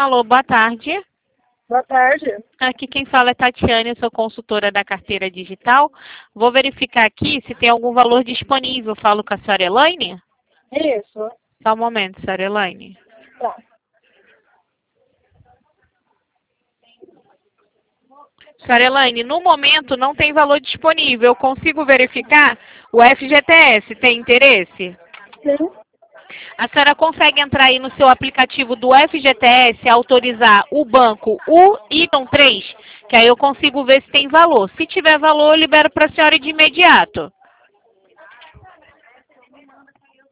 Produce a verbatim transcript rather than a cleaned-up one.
Alô, boa tarde. Boa tarde. Aqui quem fala é Tatiane, eu sou consultora da carteira digital. Vou verificar aqui se tem algum valor disponível. Falo com a senhora Elaine? Isso. Só um momento, senhora Elaine. Tá. Senhora Elaine, no momento não tem valor disponível. Eu consigo verificar o F G T S. Tem interesse? Sim. A senhora consegue entrar aí no seu aplicativo do F G T S, autorizar o banco U Y três, que aí eu consigo ver se tem valor. Se tiver valor, eu libero para a senhora de imediato.